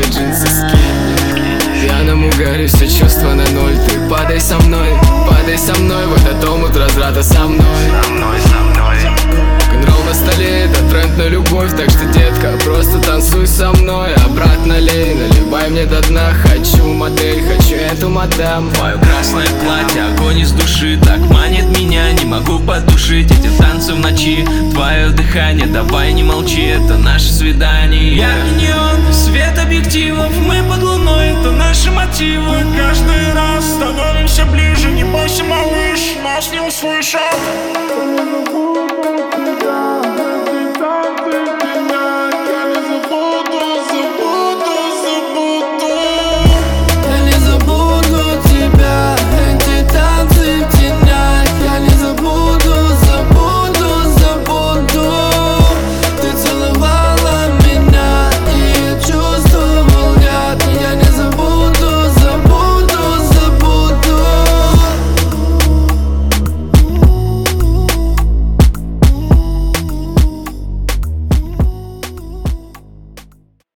джинсы скинь. Пьяному горю все чувства на ноль. Ты падай со мной в этот омут разврата со мной. Рок-н-ролл на столе, это тренд на любовь. Так что, детка, просто танцуй со мной. Обратно лей, наливай мне до дна. Хочу модель, хочу эту мадам. Твое красное платье, огонь из души так манит меня, не могу потушить эти танцы в ночи. Твое дыхание, давай не молчи, это наше свидание. Я неон, свет объективов, мы под луной, это наши мотивы. Каждый раз становимся ближе, не бойся, малыш, нас не услышат.